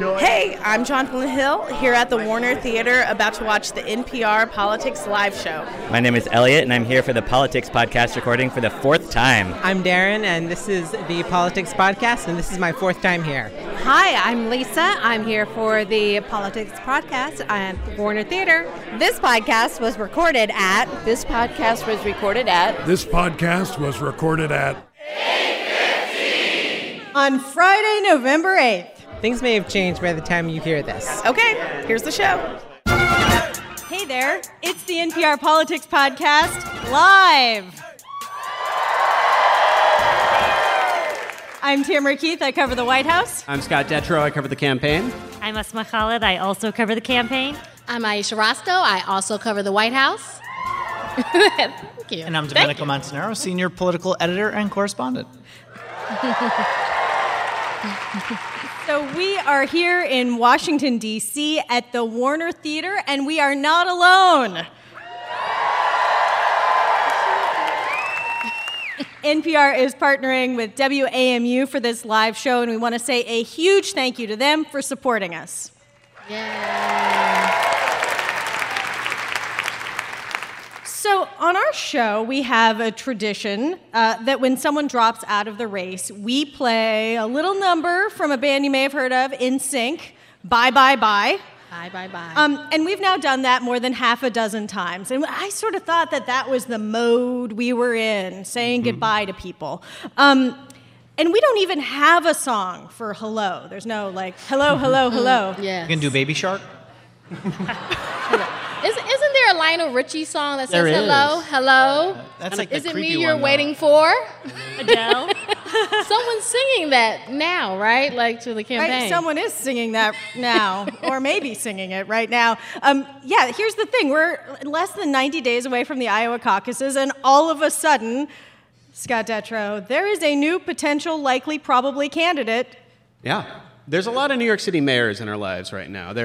Hey, I'm Jonathan Hill here at the Warner Theater about to watch the NPR Politics Live show. My name is Elliot, and I'm here for the Politics Podcast recording for the fourth time. I'm Darren, and this is the Politics Podcast, and this is my fourth time here. Hi, I'm Lisa. I'm here for the Politics Podcast at Warner Theater. This podcast was recorded at... This podcast was recorded at... This podcast was recorded at... 8:15 on Friday, November 8th. Things may have changed by the time you hear this. Okay, here's the show. Hey there, it's the NPR Politics Podcast live. I'm Tamara Keith. I cover the White House. I'm Scott Detrow. I cover the campaign. I'm Asma Khalid. I also cover the campaign. I'm Aisha Rasto. I also cover the White House. Thank you. And I'm Domenico Montanaro, senior political editor and correspondent. So we are here in Washington, D.C. at the Warner Theater, and we are not alone. NPR is partnering with WAMU for this live show, and we want to say a huge thank you to them for supporting us. Yay. So on our show, we have a tradition that when someone drops out of the race, we play a little number from a band you may have heard of, NSYNC, Bye, Bye, Bye. Bye, bye, bye. And we've now done that more than half a dozen times. And I sort of thought that was the mode we were in, saying goodbye to people. And we don't even have a song for hello. There's no, like, hello, hello, hello. Yeah. You can do Baby Shark? Isn't there a Lionel Richie song that says hello, hello? That's like the Is it creepy me you're one, waiting for? Adele? Someone's singing that now, right? Like to the campaign. Right, someone is singing that now, or maybe singing it right now. Here's the thing. We're less than 90 days away from the Iowa caucuses, and all of a sudden, Scott Detrow, there is a new potential, likely, probably candidate. Yeah. There's a lot of New York City mayors in our lives right now.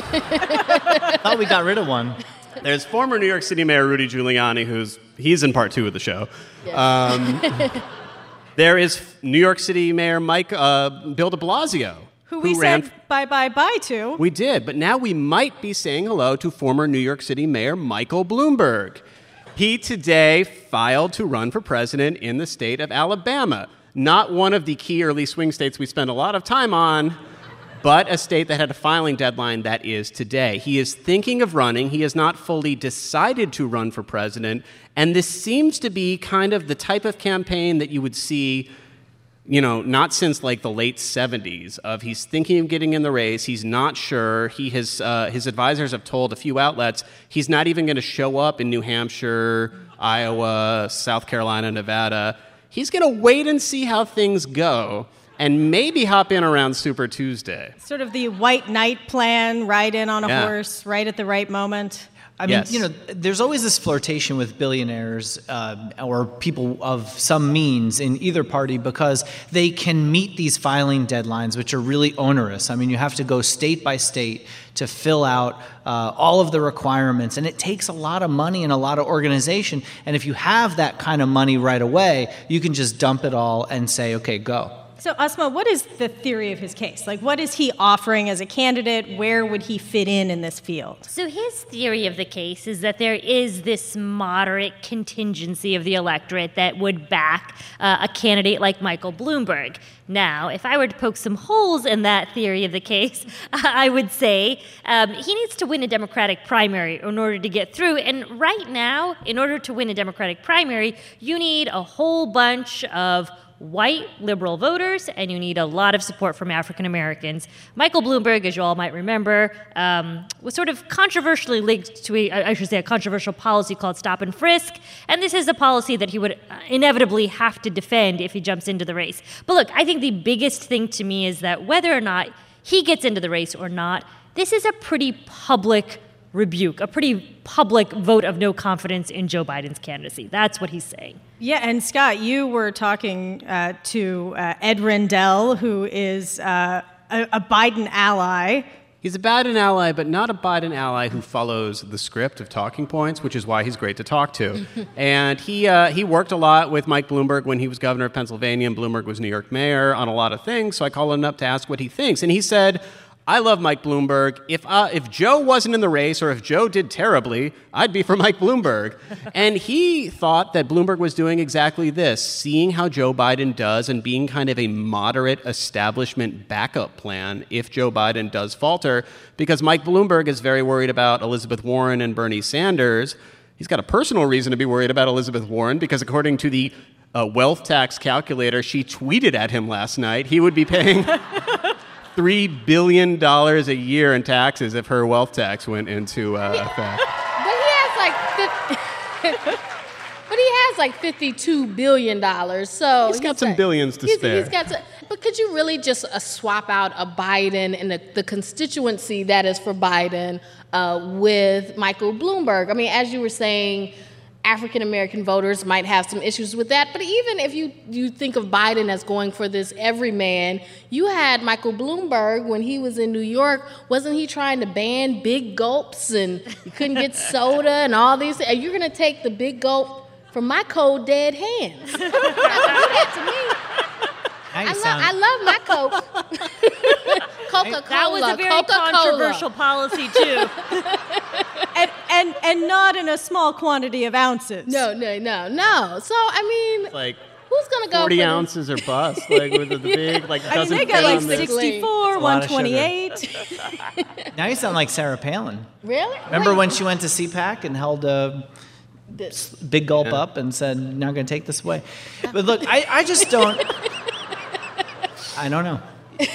I thought we got rid of one. There's former New York City Mayor Rudy Giuliani, he's in part 2 of the show. Yes. There is New York City Mayor Bill de Blasio. Who we said bye-bye-bye to. We did, but now we might be saying hello to former New York City Mayor Michael Bloomberg. He today filed to run for president in the state of Alabama. Not one of the key early swing states we spend a lot of time on, but a state that had a filing deadline that is today. He is thinking of running. He has not fully decided to run for president, and this seems to be kind of the type of campaign that you would see, not since like the late 70s, of he's thinking of getting in the race, he's not sure, his advisors have told a few outlets he's not even going to show up in New Hampshire, Iowa, South Carolina, Nevada. He's going to wait and see how things go and maybe hop in around Super Tuesday. Sort of the white knight plan, ride in on a horse right at the right moment. I mean, there's always this flirtation with billionaires or people of some means in either party because they can meet these filing deadlines, which are really onerous. I mean, you have to go state by state to fill out all of the requirements, and it takes a lot of money and a lot of organization. And if you have that kind of money right away, you can just dump it all and say, okay, go. So, Asma, what is the theory of his case? Like, what is he offering as a candidate? Where would he fit in this field? So his theory of the case is that there is this moderate contingency of the electorate that would back a candidate like Michael Bloomberg. Now, if I were to poke some holes in that theory of the case, I would say he needs to win a Democratic primary in order to get through. And right now, in order to win a Democratic primary, you need a whole bunch of white liberal voters, and you need a lot of support from African Americans. Michael Bloomberg, as you all might remember, was sort of controversially linked to a controversial policy called stop and frisk, and this is a policy that he would inevitably have to defend if he jumps into the race. But look, I think the biggest thing to me is that whether or not he gets into the race or not, this is a pretty public rebuke, a pretty public vote of no confidence in Joe Biden's candidacy. That's what he's saying. Yeah, and Scott, you were talking to Ed Rendell, who is a Biden ally. He's a Biden ally, but not a Biden ally who follows the script of talking points, which is why he's great to talk to. And he worked a lot with Mike Bloomberg when he was governor of Pennsylvania, and Bloomberg was New York mayor on a lot of things, so I called him up to ask what he thinks. And he said, I love Mike Bloomberg. If Joe wasn't in the race or if Joe did terribly, I'd be for Mike Bloomberg. And he thought that Bloomberg was doing exactly this, seeing how Joe Biden does and being kind of a moderate establishment backup plan if Joe Biden does falter, because Mike Bloomberg is very worried about Elizabeth Warren and Bernie Sanders. He's got a personal reason to be worried about Elizabeth Warren because according to the wealth tax calculator she tweeted at him last night, he would be paying $3 billion a year in taxes if her wealth tax went into effect. But he has like $52 billion, so... He's got some billions to spare. But could you really just swap out a Biden and the constituency that is for Biden with Michael Bloomberg? I mean, as you were saying, African-American voters might have some issues with that. But even if you think of Biden as going for this everyman, you had Michael Bloomberg when he was in New York. Wasn't he trying to ban big gulps and you couldn't get soda and all these things? Are you going to take the big gulp from my cold, dead hands? Don't do that to me. I love my Coke. Coca-Cola. That was a very controversial policy, too. and not in a small quantity of ounces. No. So, I mean, like who's going to go 40 ounces or bust? Like with the big, like doesn't they got like fit on 64, 128. Now you sound like Sarah Palin. Really? Remember when she went to CPAC and held a big gulp up and said, "Not going to take this away"? But look, I just don't. I don't know.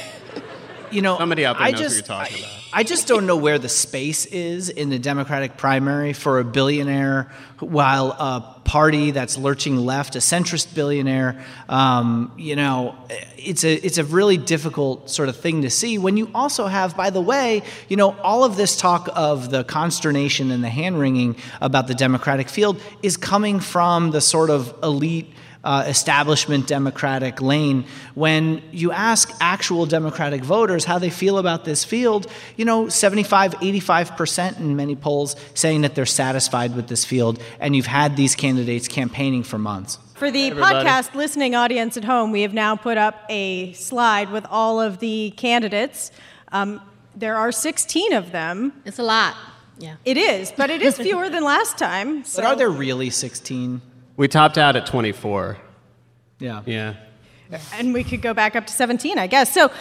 You know, somebody out there knows what you're talking about. I just don't know where the space is in the Democratic primary for a billionaire, while a party that's lurching left, a centrist billionaire. You know, it's a really difficult sort of thing to see when you also have, by the way, you know, all of this talk of the consternation and the hand-wringing about the Democratic field is coming from the sort of elite establishment Democratic lane. When you ask actual Democratic voters how they feel about this field, you know, 75, 85% in many polls saying that they're satisfied with this field, and you've had these candidates campaigning for months. For the podcast listening audience at home, we have now put up a slide with all of the candidates. There are 16 of them. It's a lot. Yeah. It is, but it is fewer than last time. So. But are there really 16? We topped out at 24. Yeah. And we could go back up to 17, I guess. So,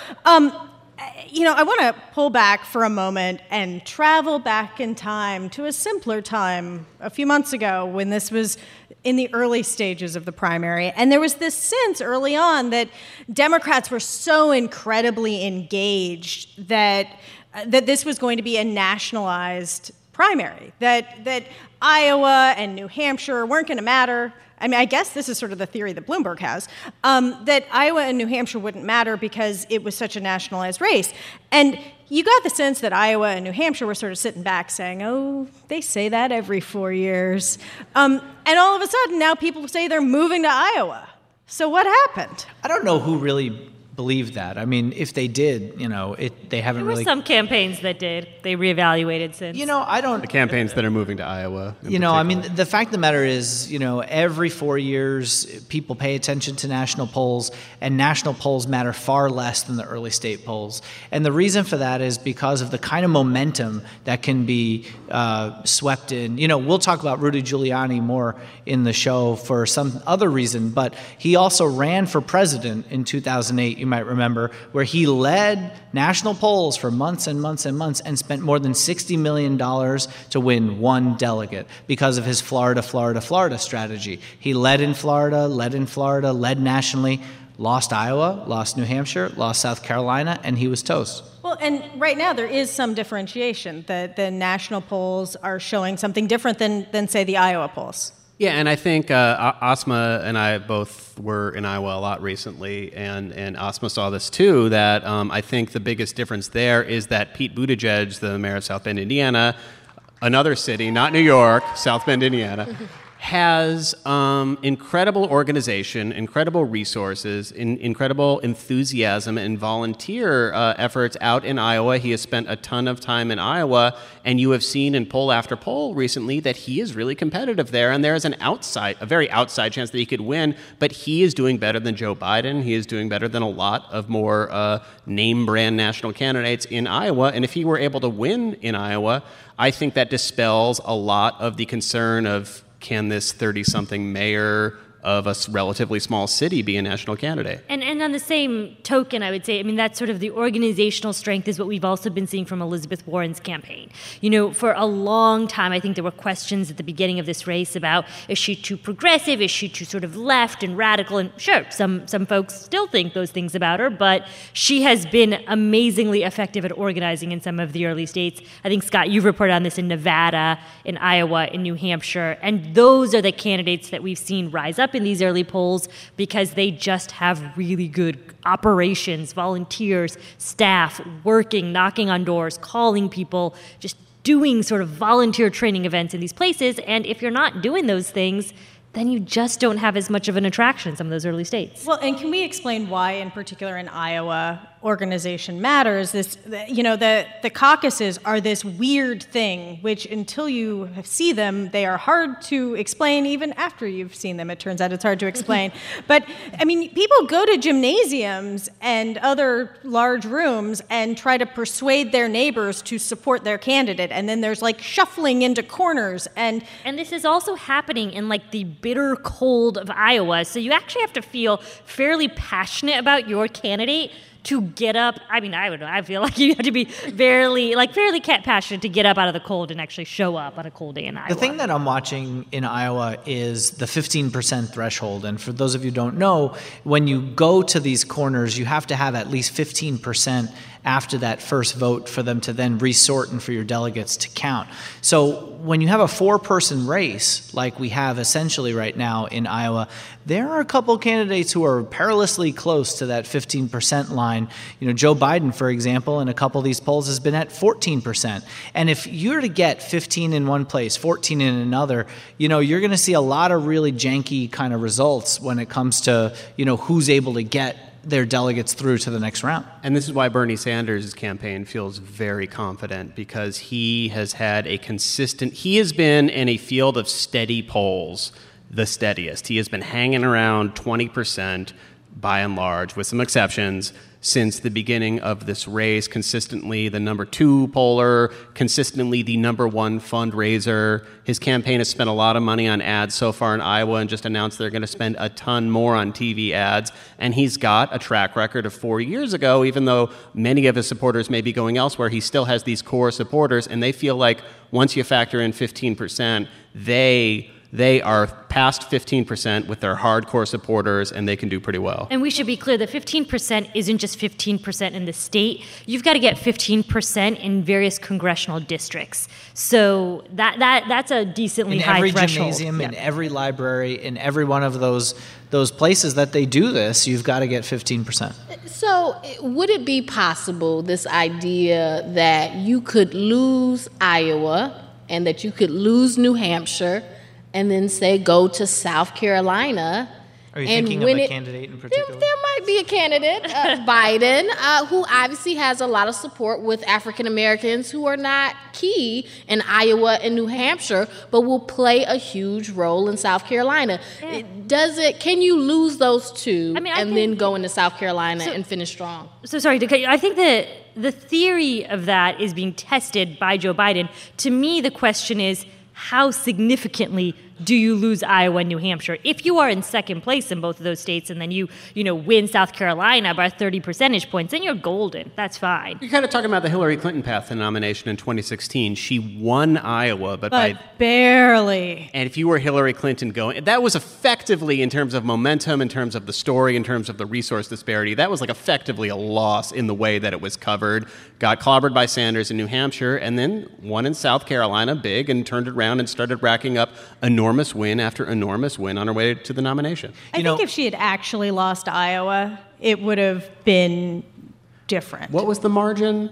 you know, I want to pull back for a moment and travel back in time to a simpler time a few months ago when this was in the early stages of the primary. And there was this sense early on that Democrats were so incredibly engaged that this was going to be a nationalized primary, that Iowa and New Hampshire weren't going to matter. I mean, I guess this is sort of the theory that Bloomberg has, that Iowa and New Hampshire wouldn't matter because it was such a nationalized race. And you got the sense that Iowa and New Hampshire were sort of sitting back saying, oh, they say that every 4 years. And all of a sudden, now people say they're moving to Iowa. So what happened? I don't know who really believed that. I mean, if they did, you know, they haven't really... There were some campaigns that did. They reevaluated since. You know, I don't... The campaigns that are moving to Iowa. You know, I mean, the fact of the matter is, you know, every 4 years, people pay attention to national polls, and national polls matter far less than the early state polls. And the reason for that is because of the kind of momentum that can be swept in. You know, we'll talk about Rudy Giuliani more in the show for some other reason, but he also ran for president in 2008, you might remember, where he led national polls for months and months and months and spent more than $60 million to win one delegate because of his Florida strategy. He led in Florida, led nationally, lost Iowa, lost New Hampshire, lost South Carolina, and he was toast. Well, and right now there is some differentiation. The national polls are showing something different than say, the Iowa polls. Yeah, and I think Asma and I both were in Iowa a lot recently, and Asma saw this too, that I think the biggest difference there is that Pete Buttigieg, the mayor of South Bend, Indiana, another city, not New York, South Bend, Indiana, has incredible organization, incredible resources, incredible enthusiasm and volunteer efforts out in Iowa. He has spent a ton of time in Iowa, and you have seen in poll after poll recently that he is really competitive there, and there is a very outside chance that he could win, but he is doing better than Joe Biden. He is doing better than a lot of more name-brand national candidates in Iowa, and if he were able to win in Iowa, I think that dispels a lot of the concern of can this 30-something mayor of a relatively small city be a national candidate? And on the same token, I would say, I mean, that sort of the organizational strength is what we've also been seeing from Elizabeth Warren's campaign. You know, for a long time, I think there were questions at the beginning of this race about, is she too progressive? Is she too sort of left and radical? And sure, some folks still think those things about her, but she has been amazingly effective at organizing in some of the early states. I think, Scott, you've reported on this in Nevada, in Iowa, in New Hampshire, and those are the candidates that we've seen rise up in these early polls because they just have really good operations, volunteers, staff, working, knocking on doors, calling people, just doing sort of volunteer training events in these places. And if you're not doing those things, then you just don't have as much of an attraction in some of those early states. Well, and can we explain why, in particular in Iowa, organization matters? The caucuses are this weird thing, which until you see them, they are hard to explain. Even after you've seen them, it turns out it's hard to explain. But, I mean, people go to gymnasiums and other large rooms and try to persuade their neighbors to support their candidate. And then there's, like, shuffling into corners. And this is also happening in, like, the bitter cold of Iowa. So you actually have to feel fairly passionate about your candidate to get up. I mean, I don't know. I feel like you have to be fairly passionate to get up out of the cold and actually show up on a cold day in Iowa. The thing that I'm watching in Iowa is the 15% threshold. And for those of you who don't know, when you go to these corners, you have to have at least 15% after that first vote for them to then resort and for your delegates to count. So when you have a 4-person race, like we have essentially right now in Iowa, there are a couple candidates who are perilously close to that 15% line. You know, Joe Biden, for example, in a couple of these polls has been at 14%. And if you're to get 15 in one place, 14 in another, you know, you're going to see a lot of really janky kind of results when it comes to, you know, who's able to get their delegates through to the next round. And this is why Bernie Sanders' campaign feels very confident, because he has had he has been in a field of steady polls, the steadiest. He has been hanging around 20% by and large, with some exceptions, since the beginning of this race, consistently the number 2 poller, consistently the number 1 fundraiser. His campaign has spent a lot of money on ads so far in Iowa and just announced they're going to spend a ton more on TV ads. And he's got a track record of 4 years ago, even though many of his supporters may be going elsewhere, he still has these core supporters, and they feel like once you factor in 15%, they are past 15% with their hardcore supporters, and they can do pretty well. And we should be clear that 15% isn't just 15% in the state. You've got to get 15% in various congressional districts. So that's a decently high threshold. In every gymnasium, in every library, in every one of those places that they do this, you've got to get 15%. So would it be possible, this idea that you could lose Iowa and that you could lose New Hampshire and then say go to South Carolina? Are you thinking of a candidate in particular? There might be a candidate, Biden, who obviously has a lot of support with African Americans who are not key in Iowa and New Hampshire, but will play a huge role in South Carolina. Yeah. Can you lose those two then go into South Carolina and finish strong? So sorry, I think that the theory of that is being tested by Joe Biden. To me, the question is, how significantly do you lose Iowa and New Hampshire? If you are in second place in both of those states and then you win South Carolina by 30 percentage points, then you're golden. That's fine. You're kind of talking about the Hillary Clinton path to nomination in 2016. She won Iowa, but barely. And if you were Hillary Clinton going, that was effectively, in terms of momentum, in terms of the story, in terms of the resource disparity, that was like effectively a loss in the way that it was covered. Got clobbered by Sanders in New Hampshire, and then won in South Carolina big and turned it around and started racking up enormous win after enormous win on her way to the nomination. I think if she had actually lost Iowa, it would have been different. What was the margin?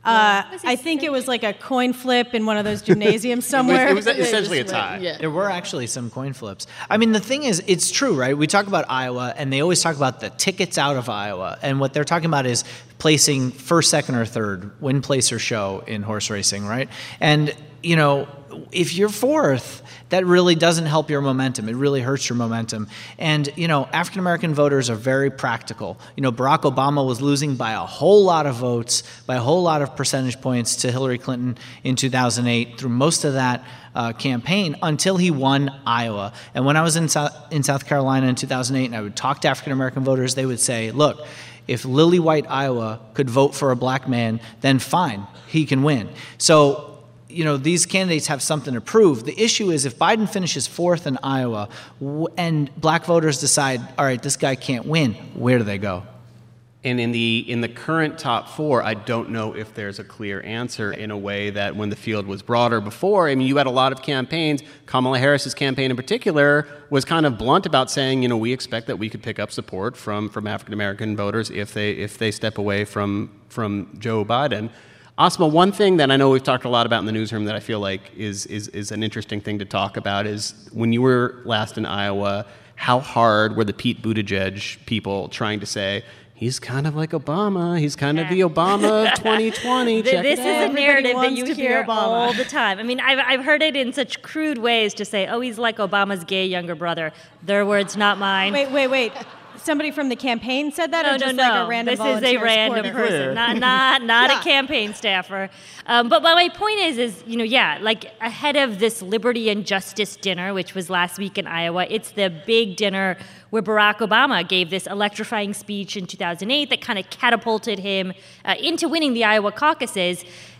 I think it was like a coin flip in one of those gymnasiums somewhere. It was essentially a tie. Yeah. There were actually some coin flips. I mean, the thing is, it's true, right? We talk about Iowa, and they always talk about the tickets out of Iowa. And what they're talking about is placing first, second, or third, win, place, or show in horse racing, right? And, you know, if you're fourth, that really doesn't help your momentum. It really hurts your momentum. And, you know, African-American voters are very practical. You know, Barack Obama was losing by a whole lot of votes, by a whole lot of percentage points to Hillary Clinton in 2008 through most of that campaign until he won Iowa. And when I was in South Carolina in 2008 and I would talk to African-American voters, they would say, look, if Lily White, Iowa could vote for a black man, then fine, he can win. So, you know, these candidates have something to prove. The issue is if Biden finishes fourth in Iowa and black voters decide, all right, this guy can't win, where do they go? And in the current top four, I don't know if there's a clear answer in a way that when the field was broader before, I mean, you had a lot of campaigns. Kamala Harris's campaign in particular was kind of blunt about saying, you know, we expect that we could pick up support from African-American voters if they step away from Joe Biden. Asma, one thing that I know we've talked a lot about in the newsroom that I feel like is an interesting thing to talk about is when you were last in Iowa, how hard were the Pete Buttigieg people trying to say, he's kind of like Obama. He's kind of the Obama of 2020. This is a narrative that you hear Obama all the time. I mean, I've heard it in such crude ways to say, oh, he's like Obama's gay younger brother. Their words, not mine. Wait. Somebody from the campaign said that, or just like a random This is a volunteer random supporter? person, not a campaign staffer. But my point is, you know, yeah, like ahead of this Liberty and Justice dinner, which was last week in Iowa, it's the big dinner where Barack Obama gave this electrifying speech in 2008 that kind of catapulted him into winning the Iowa caucuses.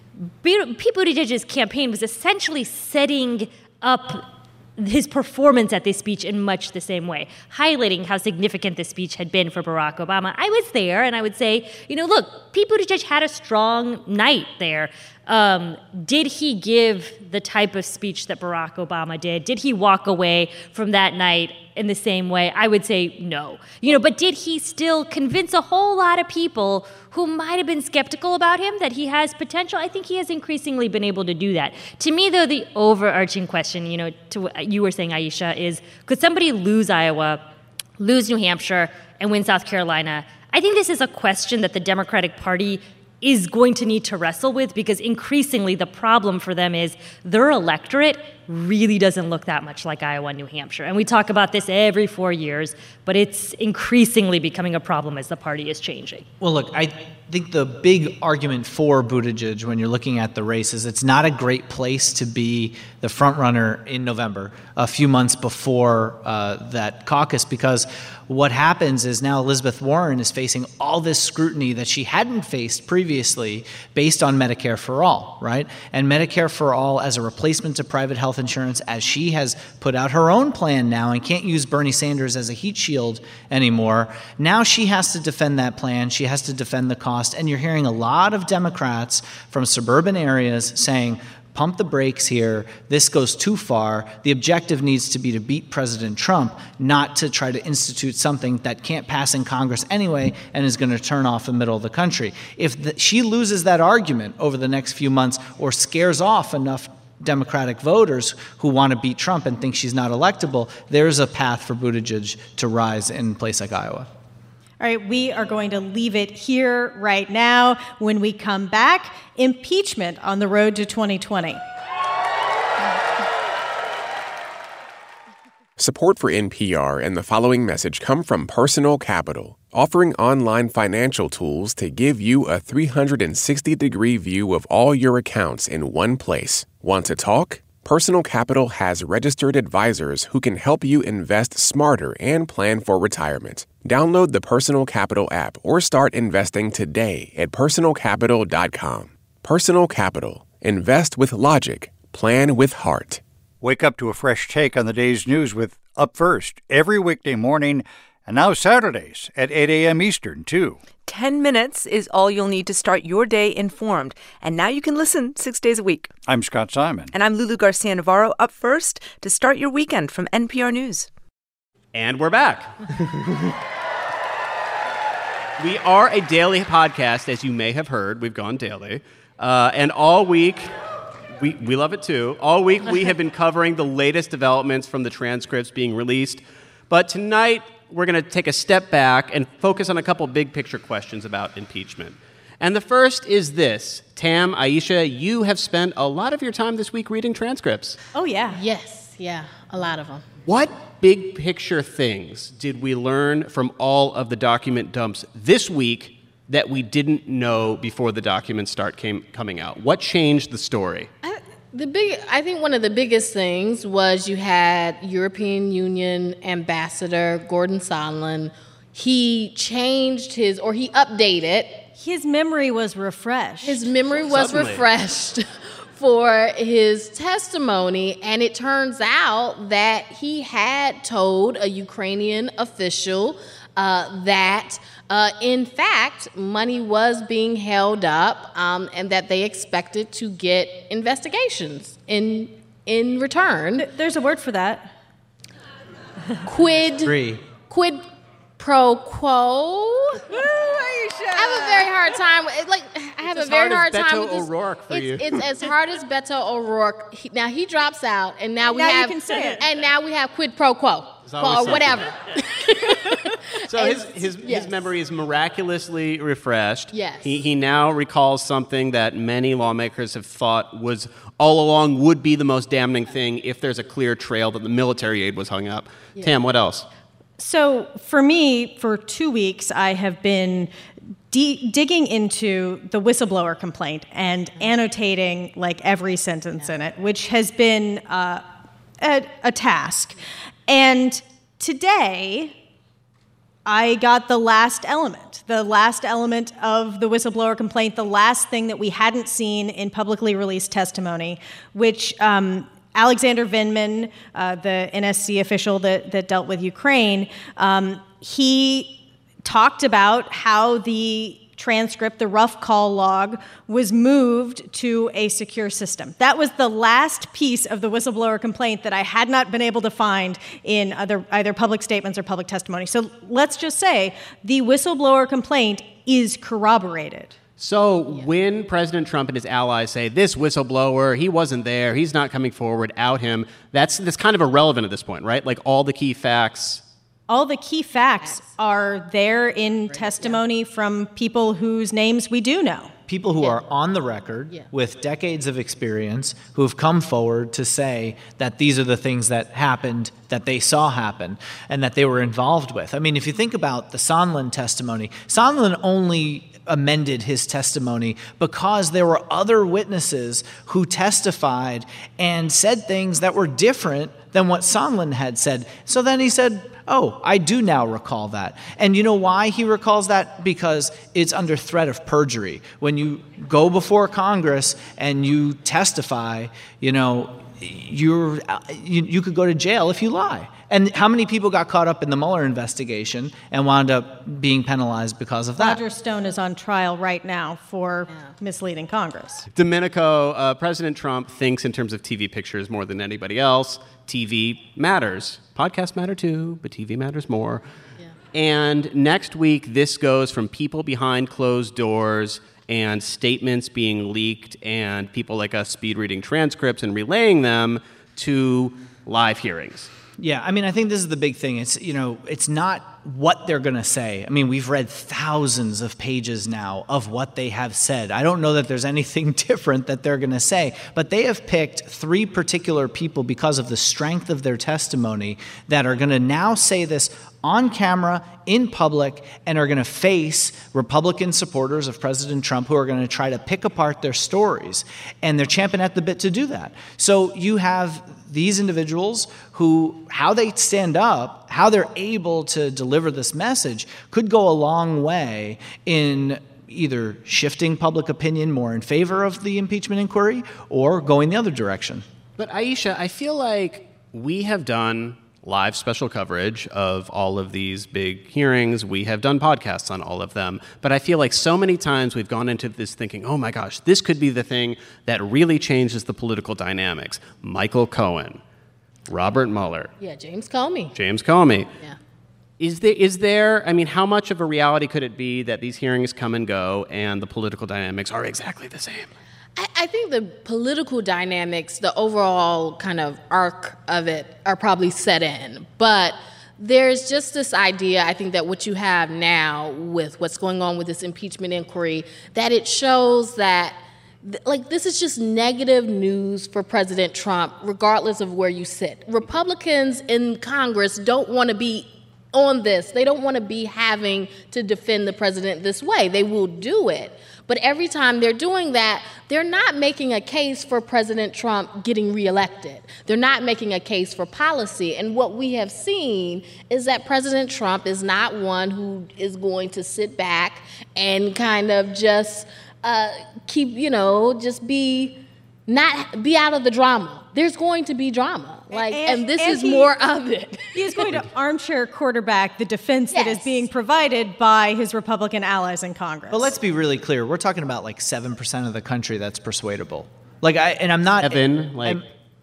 Pete Buttigieg's campaign was essentially setting up his performance at this speech in much the same way, highlighting how significant this speech had been for Barack Obama. I was there, and I would say, you know, look, Pete Buttigieg had a strong night there. Did he give the type of speech that Barack Obama did? Did he walk away from that night in the same way? I would say no. You know, but did he still convince a whole lot of people who might have been skeptical about him that he has potential? I think he has increasingly been able to do that. To me, though, the overarching question, you know, to what you were saying, Aisha, is could somebody lose Iowa, lose New Hampshire, and win South Carolina? I think this is a question that the Democratic Party is going to need to wrestle with because increasingly the problem for them is their electorate really doesn't look that much like Iowa and New Hampshire. And we talk about this every 4 years, but it's increasingly becoming a problem as the party is changing. Well, look, I think the big argument for Buttigieg when you're looking at the race is it's not a great place to be the front runner in November, a few months before that caucus, because what happens is now Elizabeth Warren is facing all this scrutiny that she hadn't faced previously based on Medicare for All, right? And Medicare for All as a replacement to private health insurance, as she has put out her own plan now and can't use Bernie Sanders as a heat shield anymore. Now she has to defend that plan. She has to defend the cost. And you're hearing a lot of Democrats from suburban areas saying, pump the brakes here. This goes too far. The objective needs to be to beat President Trump, not to try to institute something that can't pass in Congress anyway and is going to turn off the middle of the country. If she loses that argument over the next few months or scares off enough Democratic voters who want to beat Trump and think she's not electable, there's a path for Buttigieg to rise in a place like Iowa. All right, we are going to leave it here right now. When we come back, impeachment on the road to 2020. Support for NPR and the following message come from Personal Capital, offering online financial tools to give you a 360-degree view of all your accounts in one place. Want to talk? Personal Capital has registered advisors who can help you invest smarter and plan for retirement. Download the Personal Capital app or start investing today at personalcapital.com. Personal Capital. Invest with logic. Plan with heart. Wake up to a fresh take on the day's news with Up First every weekday morning and now Saturdays at 8 a.m. Eastern, too. 10 minutes is all you'll need to start your day informed. And now you can listen 6 days a week. I'm Scott Simon. And I'm Lulu Garcia-Navarro. Up first to start your weekend from NPR News. And we're back. We are a daily podcast, as you may have heard. We've gone daily. And all week, we love it too. All week we have been covering the latest developments from the transcripts being released. But tonight, we're going to take a step back and focus on a couple big picture questions about impeachment. And the first is this. Tam, Aisha, you have spent a lot of your time this week reading transcripts. Oh, yeah. Yes, yeah, a lot of them. What big picture things did we learn from all of the document dumps this week that we didn't know before the documents coming out? What changed the story? I think one of the biggest things was you had European Union Ambassador Gordon Sondland. He changed he updated. His memory was refreshed. His memory was refreshed for his testimony, and it turns out that he had told a Ukrainian official that, in fact, money was being held up and that they expected to get investigations in return. There's a word for that. Quid pro quo. I have a very hard time. I have a very hard time with this. Beto O'Rourke for you. It's as hard as Beto O'Rourke. Now he drops out, and now we now have. You can say it. And now we have quid pro quo or whatever. So his memory is miraculously refreshed. Yes. He now recalls something that many lawmakers have thought was all along would be the most damning thing if there's a clear trail that the military aid was hung up. Yeah. Tam, what else? So for me, for 2 weeks, I have been digging into the whistleblower complaint and annotating every sentence in it, which has been a task. And today, I got the last element of the whistleblower complaint, the last thing that we hadn't seen in publicly released testimony, which Alexander Vindman, the NSC official that dealt with Ukraine, he talked about how the transcript, the rough call log, was moved to a secure system. That was the last piece of the whistleblower complaint that I had not been able to find in either public statements or public testimony. So let's just say the whistleblower complaint is corroborated. So when President Trump and his allies say, this whistleblower, he wasn't there, he's not coming forward, out him, that's kind of irrelevant at this point, right? All the key facts... All the key facts are there in testimony from people whose names we do know. People who are on the record with decades of experience who have come forward to say that these are the things that happened, that they saw happen, and that they were involved with. I mean, if you think about the Sondland testimony, Sondland only amended his testimony because there were other witnesses who testified and said things that were different than what Sondland had said. So then he said, oh, I do now recall that. And you know why he recalls that? Because it's under threat of perjury. When you go before Congress and you testify, you could go to jail if you lie. And how many people got caught up in the Mueller investigation and wound up being penalized because of that? Roger Stone is on trial right now for misleading Congress. Domenico, President Trump thinks in terms of TV pictures more than anybody else. TV matters. Podcasts matter too, but TV matters more. Yeah. And next week, this goes from people behind closed doors and statements being leaked and people like us speed reading transcripts and relaying them to live hearings. Yeah, I mean, I think this is the big thing. It's not what they're going to say. I mean, we've read thousands of pages now of what they have said. I don't know that there's anything different that they're going to say, but they have picked 3 particular people because of the strength of their testimony that are going to now say this on camera, in public, and are going to face Republican supporters of President Trump who are going to try to pick apart their stories. And they're champing at the bit to do that. So you have these individuals who, how they stand up, how they're able to deliver this message could go a long way in either shifting public opinion more in favor of the impeachment inquiry or going the other direction. But Aisha, I feel like we have done live special coverage of all of these big hearings. We have done podcasts on all of them. But I feel like so many times we've gone into this thinking, oh my gosh, this could be the thing that really changes the political dynamics. Michael Cohen, Robert Mueller. Yeah, James Comey. James Comey. Yeah. Is there, I mean, how much of a reality could it be that these hearings come and go and the political dynamics are exactly the same? I think the political dynamics, the overall kind of arc of it are probably set in. But there's just this idea, I think, that what you have now with what's going on with this impeachment inquiry, that it shows that this is just negative news for President Trump, regardless of where you sit. Republicans in Congress don't want to be on this. They don't want to be having to defend the president this way. They will do it. But every time they're doing that, they're not making a case for President Trump getting reelected. They're not making a case for policy. And what we have seen is that President Trump is not one who is going to sit back and kind of just just be out of the drama. There's going to be drama. And this is more of it. He is going to armchair quarterback the defense that is being provided by his Republican allies in Congress. But let's be really clear. We're talking about 7% of the country that's persuadable. I'm not. Seven?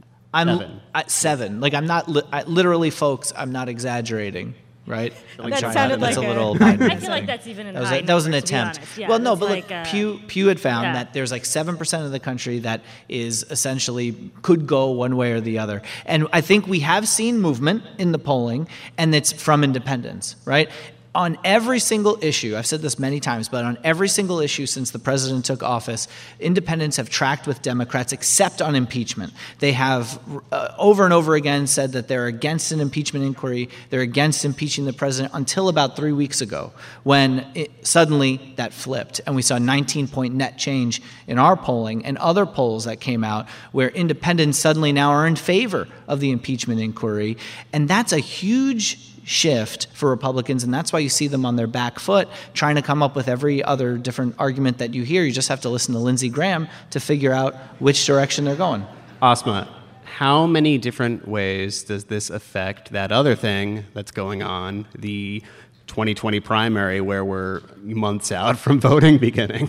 Seven. I'm not, literally, folks, I'm not exaggerating. Right? That sounded that's like a little. I feel like that's even that was an attempt. Yeah, well, no, but Pew had found that there's 7% of the country that is essentially could go one way or the other, and I think we have seen movement in the polling, and it's from independents, right? On every single issue, I've said this many times, but on every single issue since the president took office, independents have tracked with Democrats except on impeachment. They have over and over again said that they're against an impeachment inquiry, they're against impeaching the president until about 3 weeks ago when suddenly that flipped. And we saw a 19-point net change in our polling and other polls that came out where independents suddenly now are in favor of the impeachment inquiry. And that's a huge shift for Republicans, and that's why you see them on their back foot trying to come up with every other different argument that you hear. You just have to listen to Lindsey Graham to figure out which direction they're going. Asma, how many different ways does this affect that other thing that's going on, the 2020 primary, where we're months out from voting beginning?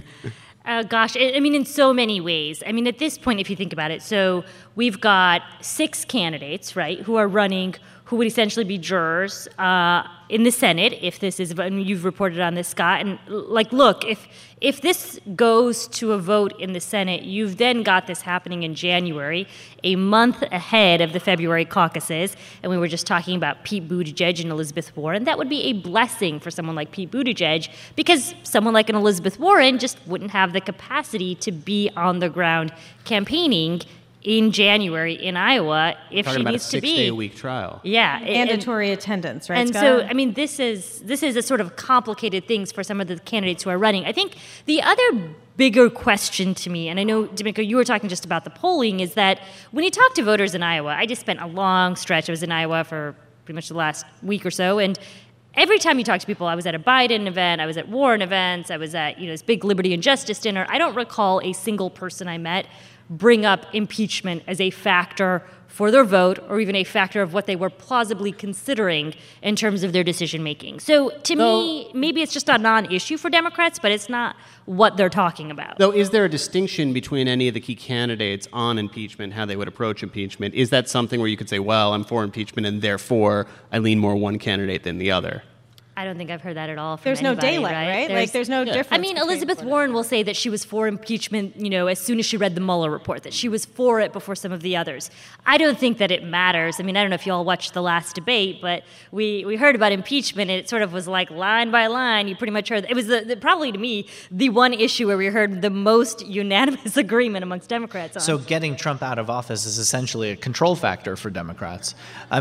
In so many ways. At this point, if you think about it, so we've got 6 candidates, right, who are running, who would essentially be jurors in the Senate, if this is, you've reported on this, Scott, and look, if this goes to a vote in the Senate, you've then got this happening in January, a month ahead of the February caucuses, and we were just talking about Pete Buttigieg and Elizabeth Warren. That would be a blessing for someone like Pete Buttigieg, because someone like an Elizabeth Warren just wouldn't have the capacity to be on the ground campaigning in January in Iowa if she needs to be. Talking about a 6-day-a-week trial. Yeah. Mandatory attendance, right, And Scott? so, this is a sort of complicated things for some of the candidates who are running. I think the other bigger question to me, and I know, D'Amico, you were talking just about the polling, is that when you talk to voters in Iowa, I just spent a long stretch. I was in Iowa for pretty much the last week or so, and every time you talk to people, I was at a Biden event, I was at Warren events, I was at this big Liberty and Justice dinner. I don't recall a single person I met bring up impeachment as a factor for their vote or even a factor of what they were plausibly considering in terms of their decision making. So to me, maybe it's just a non-issue for Democrats, but it's not what they're talking about. Though, is there a distinction between any of the key candidates on impeachment, how they would approach impeachment? Is that something where you could say, well, I'm for impeachment and therefore I lean more one candidate than the other? I don't think I've heard that at all from There's anybody, no daylight, right? There's no difference. Elizabeth Warren will say that she was for impeachment, as soon as she read the Mueller report, that she was for it before some of the others. I don't think that it matters. I don't know if you all watched the last debate, but we heard about impeachment, and it sort of was like line by line. You pretty much heard, it was probably to me the one issue where we heard the most unanimous agreement amongst Democrats on. So getting Trump out of office is essentially a control factor for Democrats. So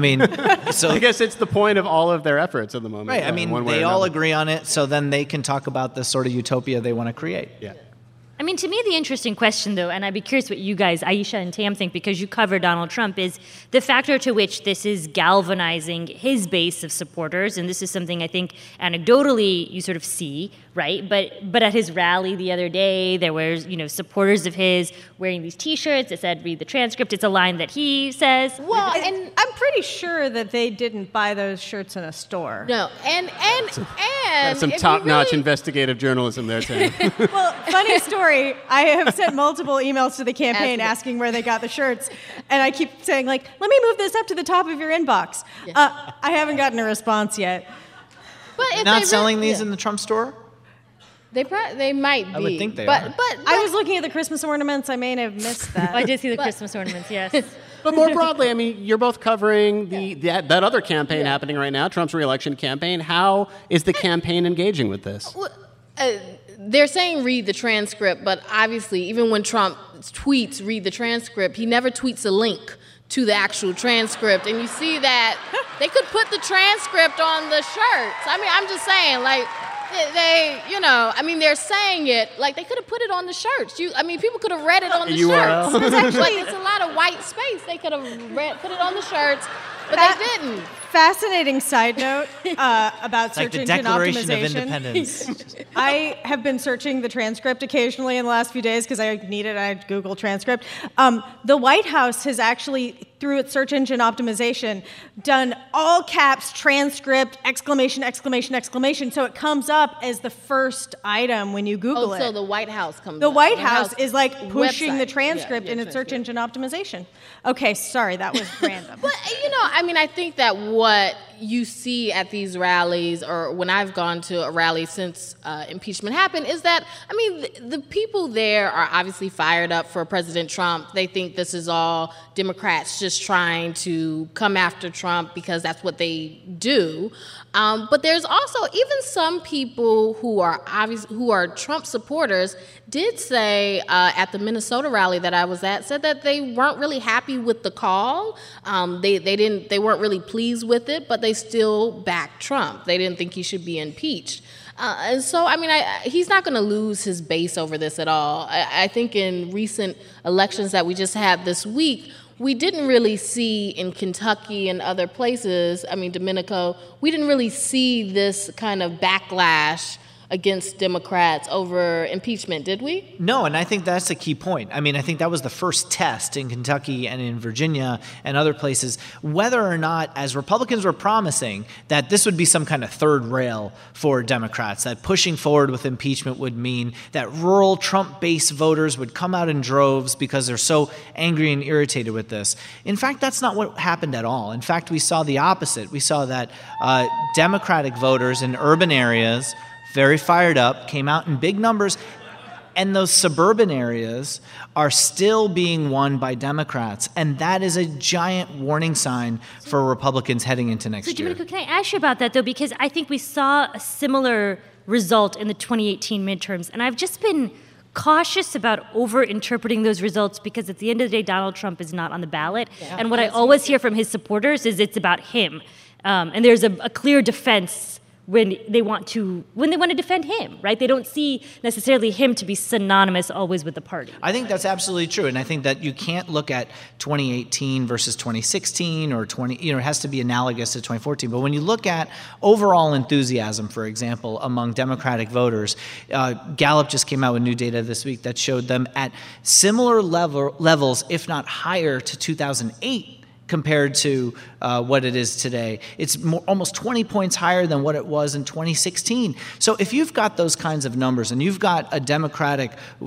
I guess it's the point of all of their efforts at the moment. Right. They all agree on it, so then they can talk about the sort of utopia they want to create. Yeah. To me, the interesting question, though, and I'd be curious what you guys, Aisha and Tam, think, because you cover Donald Trump, is the factor to which this is galvanizing his base of supporters. And this is something I think anecdotally you sort of see, right? But at his rally the other day, there were, supporters of his wearing these T-shirts that said, read the transcript. It's a line that he says. Well, and I'm pretty sure that they didn't buy those shirts in a store. No, and that's some top-notch investigative journalism there, Tam. Well, funny story. I have sent multiple emails to the campaign asking where they got the shirts, and I keep saying, let me move this up to the top of your inbox. Yeah. I haven't gotten a response yet. if Not they selling these in the Trump store? They might be. I would think they are. But I was looking at the Christmas ornaments. I may have missed that. I did see the Christmas ornaments, yes. But more broadly, I mean, you're both covering that other campaign happening right now, Trump's re-election campaign. How is the campaign engaging with this? They're saying read the transcript, but obviously, even when Trump tweets read the transcript, he never tweets a link to the actual transcript. And you see that they could put the transcript on the shirts. I mean, I'm just saying, like, they're saying it, like, they could have put it on the shirts. People could have read it on the shirts. It's a lot of white space. They could have put it on the shirts, but they didn't. Fascinating side note about search engine optimization. Like the Declaration of Independence. I have been searching the transcript occasionally in the last few days because I needed a Google transcript. The White House has actually, through its search engine optimization, done all caps transcript, exclamation, exclamation, exclamation. So it comes up as the first item when you Google it. So the White House comes up. The White House is like pushing the transcript in its transcript. search engine optimization. Okay, sorry, that was random. But, I think that what you see at these rallies, or when I've gone to a rally since impeachment happened, is that, the people there are obviously fired up for President Trump. They think this is all Democrats just trying to come after Trump because that's what they do. But there's also even some people who are Trump supporters did say at the Minnesota rally that I was at, said that they weren't really happy with the call. They weren't really pleased with it, but they still backed Trump. They didn't think he should be impeached. And so, he's not going to lose his base over this at all. I think in recent elections that we just had this week, we didn't really see in Kentucky and other places, Domenico, we didn't really see this kind of backlash against Democrats over impeachment, did we? No, and I think that's a key point. I think that was the first test in Kentucky and in Virginia and other places, whether or not, as Republicans were promising, that this would be some kind of third rail for Democrats, that pushing forward with impeachment would mean that rural Trump-based voters would come out in droves because they're so angry and irritated with this. In fact, that's not what happened at all. In fact, we saw the opposite. We saw that Democratic voters in urban areas, very fired up, came out in big numbers, and those suburban areas are still being won by Democrats, and that is a giant warning sign for Republicans heading into next year. Domenico, can I ask you about that, though? Because I think we saw a similar result in the 2018 midterms, and I've just been cautious about over-interpreting those results because at the end of the day, Donald Trump is not on the ballot, and what I always hear from his supporters is it's about him, and there's a clear defense when they want to defend him, right? They don't see necessarily him to be synonymous always with the party. I think that's absolutely true, and I think that you can't look at 2018 versus 2016 or it has to be analogous to 2014. But when you look at overall enthusiasm, for example, among Democratic voters, Gallup just came out with new data this week that showed them at similar levels, if not higher, to 2008. Compared to what it is today. It's almost 20 points higher than what it was in 2016. So if you've got those kinds of numbers and you've got a Democratic,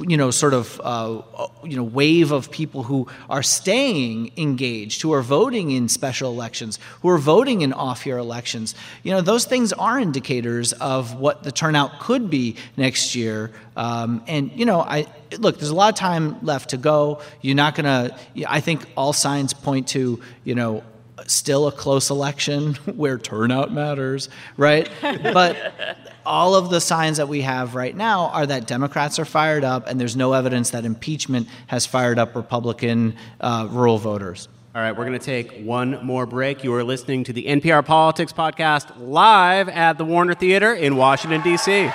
wave of people who are staying engaged, who are voting in special elections, who are voting in off-year elections, those things are indicators of what the turnout could be next year. Look, there's a lot of time left to go. You're not going to, I think all signs point to, still a close election where turnout matters, right? But all of the signs that we have right now are that Democrats are fired up, and there's no evidence that impeachment has fired up Republican rural voters. All right, we're going to take one more break. You are listening to the NPR Politics Podcast live at the Warner Theater in Washington, D.C.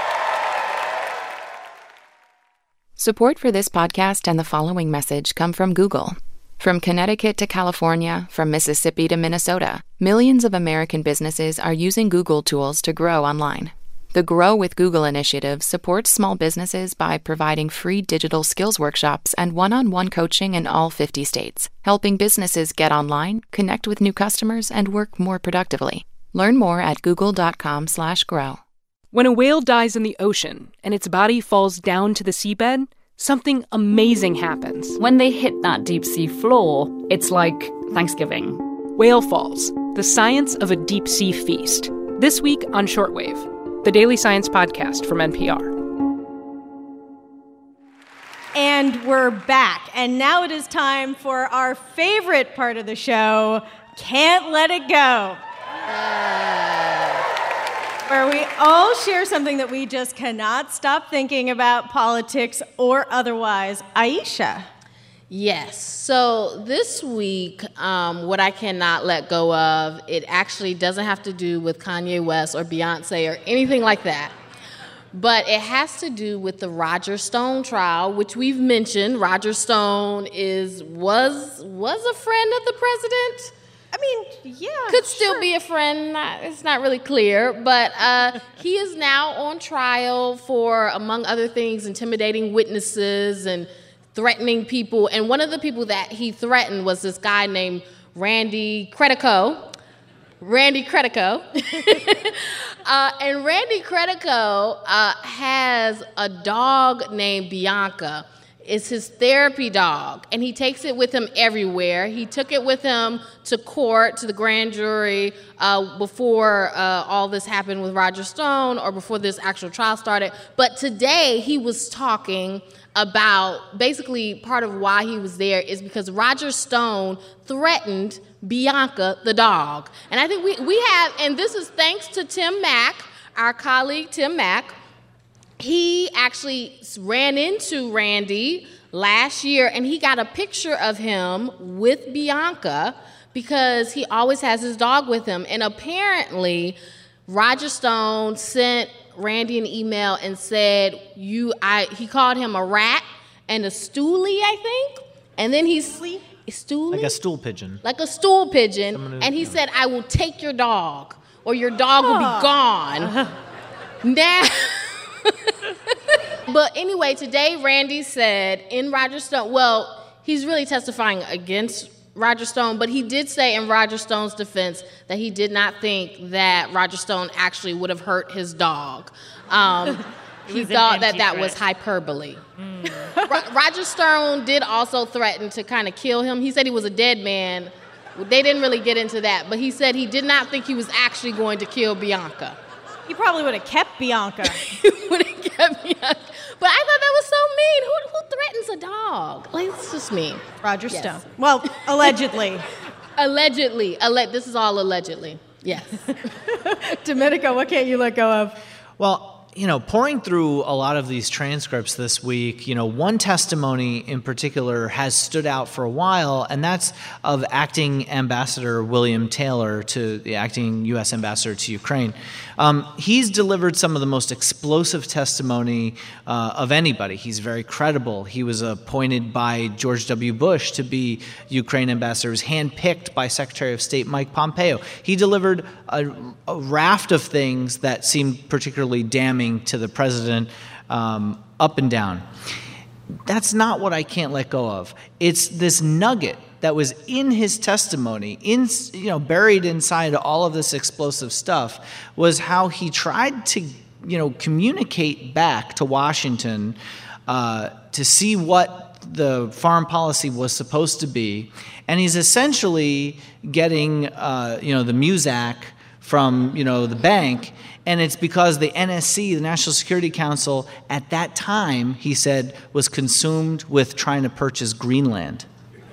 Support for this podcast and the following message come from Google. From Connecticut to California, from Mississippi to Minnesota, millions of American businesses are using Google tools to grow online. The Grow with Google initiative supports small businesses by providing free digital skills workshops and one-on-one coaching in all 50 states, helping businesses get online, connect with new customers, and work more productively. Learn more at google.com/grow. When a whale dies in the ocean and its body falls down to the seabed, something amazing happens. When they hit that deep sea floor, it's like Thanksgiving. Whale Falls, the science of a deep sea feast. This week on Shortwave, the daily science podcast from NPR. And we're back. And now it is time for our favorite part of the show, Can't Let It Go. Where we all share something that we just cannot stop thinking about, politics or otherwise. Aisha. Yes. So this week, what I cannot let go of, it actually doesn't have to do with Kanye West or Beyonce or anything like that. But it has to do with the Roger Stone trial, which we've mentioned. Roger Stone was a friend of the president. I mean, yeah. Could still be a friend. It's not really clear. But he is now on trial for, among other things, intimidating witnesses and threatening people. And one of the people that he threatened was this guy named Randy Credico. And Randy Credico has a dog named Bianca. It's his therapy dog, and he takes it with him everywhere. He took it with him to court, to the grand jury, before all this happened with Roger Stone or before this actual trial started. But today he was talking about basically part of why he was there is because Roger Stone threatened Bianca the dog. And I think we have, and this is thanks to Tim Mack, our colleague Tim Mack. He actually ran into Randy last year, and he got a picture of him with Bianca because he always has his dog with him. And apparently, Roger Stone sent Randy an email and said, he called him a rat and a stoolie, I think. And then stoolie? Like a stool pigeon. Like a stool pigeon. And he said, I will take your dog, or your dog will be gone. Now... But anyway, today Randy said in Roger Stone, well, he's really testifying against Roger Stone, but he did say in Roger Stone's defense that he did not think that Roger Stone actually would have hurt his dog. He thought that was hyperbole. Roger Stone did also threaten to kind of kill him. He said he was a dead man. They didn't really get into that, but he said he did not think he was actually going to kill Bianca. He probably would have kept Bianca. He would have kept Bianca. But I thought that was so mean. Who threatens a dog? Like, it's just mean. Roger Stone. Well, allegedly. Allegedly. This is all allegedly. Yes. Domenico, what can't you let go of? Well, pouring through a lot of these transcripts this week, one testimony in particular has stood out for a while, and that's of Acting Ambassador William Taylor, to the Acting U.S. Ambassador to Ukraine. He's delivered some of the most explosive testimony of anybody. He's very credible. He was appointed by George W. Bush to be Ukraine ambassador. He was handpicked by Secretary of State Mike Pompeo. He delivered a raft of things that seemed particularly damning to the president, up and down. That's not what I can't let go of. It's this nugget that was in his testimony, buried inside all of this explosive stuff, was how he tried to, communicate back to Washington to see what the foreign policy was supposed to be, and he's essentially getting, the Muzak from, the bank. And it's because the NSC, the National Security Council, at that time, he said, was consumed with trying to purchase Greenland.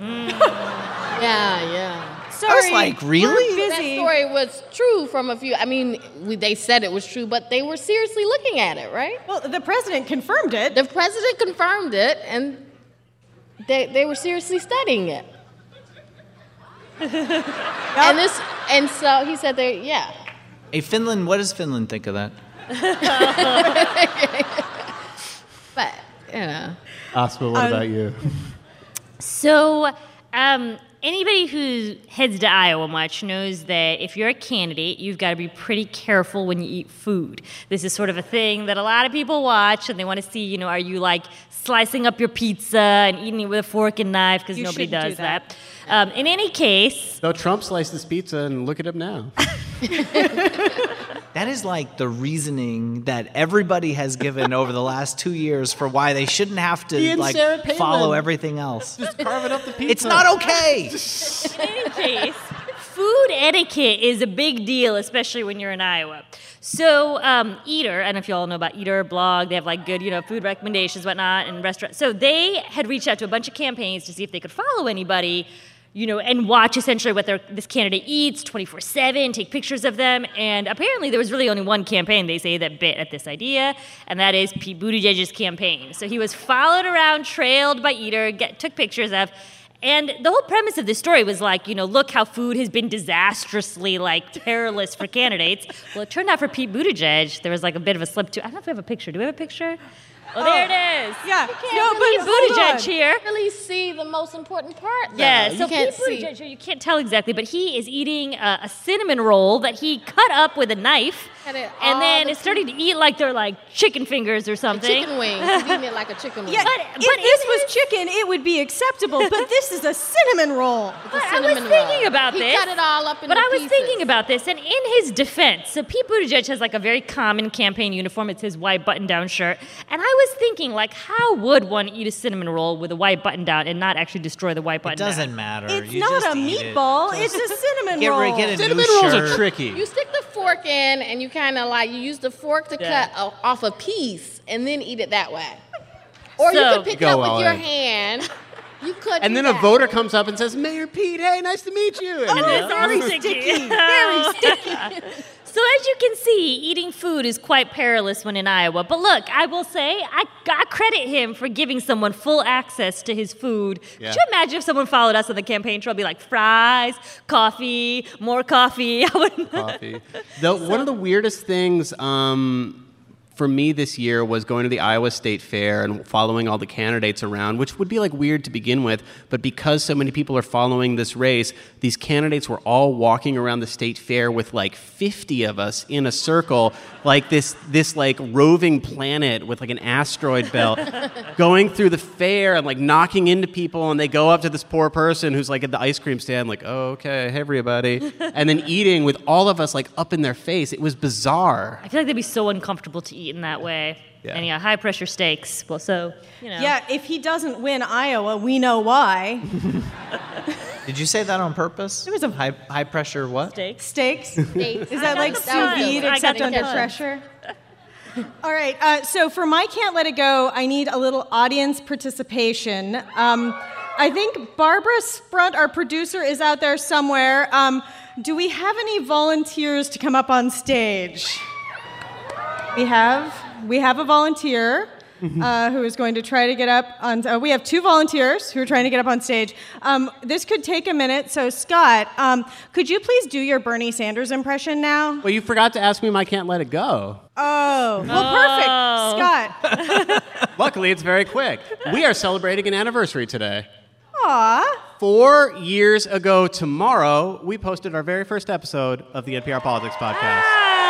Yeah. Sorry, I was like, really? That story was true from a few. I mean, they said it was true, but they were seriously looking at it, right? Well, the president confirmed it. The president confirmed it, and they were seriously studying it. And so he said yeah. Hey, Finland, what does Finland think of that? But, Asma, what about you? So, anybody who heads to Iowa much knows that if you're a candidate, you've got to be pretty careful when you eat food. This is sort of a thing that a lot of people watch, and they want to see, are you like slicing up your pizza and eating it with a fork and knife, because nobody does that. In any case... Though Trump sliced his pizza, and look at him now. That is like the reasoning that everybody has given over the last 2 years for why they shouldn't have to follow everything else. Just carving up the pizza. It's not okay. In any case, food etiquette is a big deal, especially when you're in Iowa. So Eater, I don't know if you all know about Eater blog. They have like good, food recommendations, whatnot, and restaurants. So they had reached out to a bunch of campaigns to see if they could follow anybody, and watch essentially what this candidate eats 24/7, take pictures of them. And apparently there was really only one campaign, they say, that bit at this idea, and that is Pete Buttigieg's campaign. So he was followed around, trailed by Eater, took pictures of. And the whole premise of this story was like, look how food has been disastrously, perilous for candidates. Well, it turned out for Pete Buttigieg, there was a bit of a slip too. I don't know if we have a picture. Do we have a picture? Oh, there it is. Yeah. Pete Buttigieg here. You can't really see the most important part, though. Yeah, so you can't Pete Buttigieg here, you can't tell exactly, but he is eating a cinnamon roll that he cut up with a knife, and then is starting to eat like they're chicken fingers or something. Chicken wings. He's eating it like a chicken wing. Yeah, if this was chicken, it would be acceptable, but this is a cinnamon roll. I was thinking about this. He cut it all up in But I was pieces. thinking about this, and in his defense, so Pete Buttigieg has a very common campaign uniform. It's his white button-down shirt. And I was thinking, how would one eat a cinnamon roll with a white button-down and not actually destroy the white button-down? It doesn't matter. It's You not just a eat it. meatball. It's a cinnamon roll. Get a Cinnamon new rolls shirt. are tricky. You stick the fork in, and you kind of you use the fork to cut off a piece, and then eat it that way. Or you could pick it up with your hand. You could. And then a voter comes up and says, Mayor Pete, hey, nice to meet you. And it's very sticky. Very sticky. So as you can see, eating food is quite perilous when in Iowa. But look, I will say, I credit him for giving someone full access to his food. Yeah. Could you imagine if someone followed us on the campaign trail, be like, fries, coffee, more coffee? I wouldn't. Coffee. One of the weirdest things for me this year was going to the Iowa State Fair and following all the candidates around, which would be weird to begin with, but because so many people are following this race, these candidates were all walking around the state fair with 50 of us in a circle, this roving planet with an asteroid belt, going through the fair and knocking into people, and they go up to this poor person who's at the ice cream stand, oh, okay, hey everybody, and then eating with all of us up in their face. It was bizarre. I feel like they'd be so uncomfortable to eat in that way. Yeah. And high pressure steaks. Well, so, Yeah, if he doesn't win Iowa, we know why. Did you say that on purpose? It was a high pressure what? Steaks? Is that sous vide except under pressure? All right, so for my Can't Let It Go, I need a little audience participation. I think Barbara Sprunt, our producer, is out there somewhere. Do we have any volunteers to come up on stage? We have a volunteer who is going to try to get up on. We have two volunteers who are trying to get up on stage. This could take a minute. So Scott, could you please do your Bernie Sanders impression now? Well, you forgot to ask me my Can't Let It Go. Oh, well, perfect, Scott. Luckily, it's very quick. We are celebrating an anniversary today. Aw. 4 years ago tomorrow, we posted our very first episode of the NPR Politics Podcast.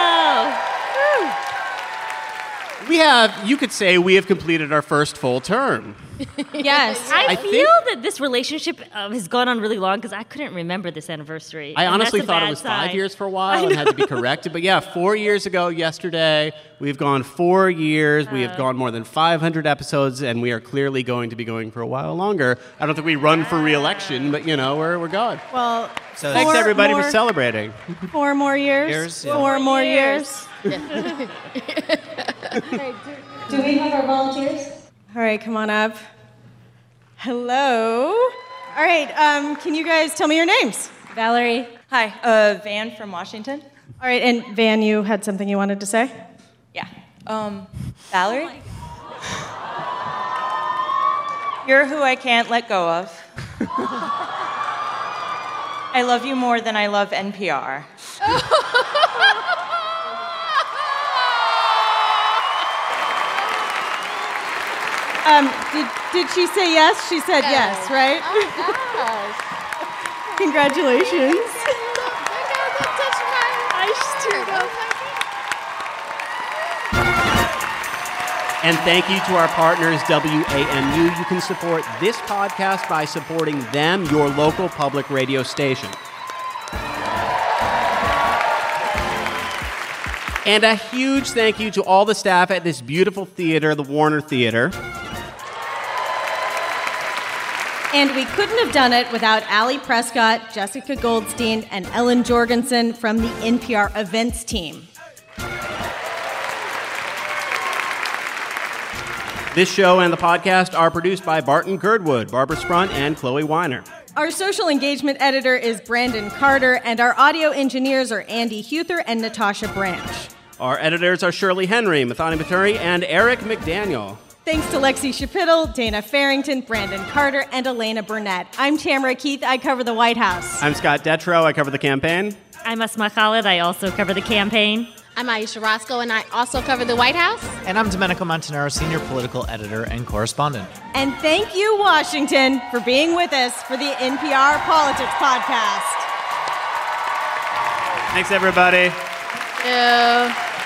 You could say we have completed our first full term. Yes. I feel that this relationship has gone on really long because I couldn't remember this anniversary. I honestly that's a thought it bad was sign. 5 years for a while and had to be corrected. But yeah, 4 years ago yesterday, we've gone 4 years. We have gone more than 500 episodes, and we are clearly going to be going for a while longer. I don't think we run for re-election, but, we're going. Well, so thanks, everybody, for celebrating. 4 more years. 4 more years. Do we have our volunteers? All right, come on up. Hello. All right, can you guys tell me your names? Valerie. Hi, Van from Washington. All right, and Van, you had something you wanted to say? Yeah. Valerie? You're who I can't let go of. I love you more than I love NPR. Did she say yes? She said yes, right? Oh, Congratulations. And thank you to our partners, WAMU. You can support this podcast by supporting them, your local public radio station. And a huge thank you to all the staff at this beautiful theater, the Warner Theater. And we couldn't have done it without Allie Prescott, Jessica Goldstein, and Ellen Jorgensen from the NPR events team. This show and the podcast are produced by Barton Girdwood, Barbara Sprunt, and Chloe Weiner. Our social engagement editor is Brandon Carter, and our audio engineers are Andy Huther and Natasha Branch. Our editors are Shirley Henry, Mathani Maturi, and Eric McDaniel. Thanks to Lexi Shapittle, Dana Farrington, Brandon Carter, and Elena Burnett. I'm Tamara Keith. I cover the White House. I'm Scott Detrow. I cover the campaign. I'm Asma Khalid. I also cover the campaign. I'm Aisha Roscoe, and I also cover the White House. And I'm Domenico Montanaro, senior political editor and correspondent. And thank you, Washington, for being with us for the NPR Politics Podcast. Thanks, everybody. Thank you.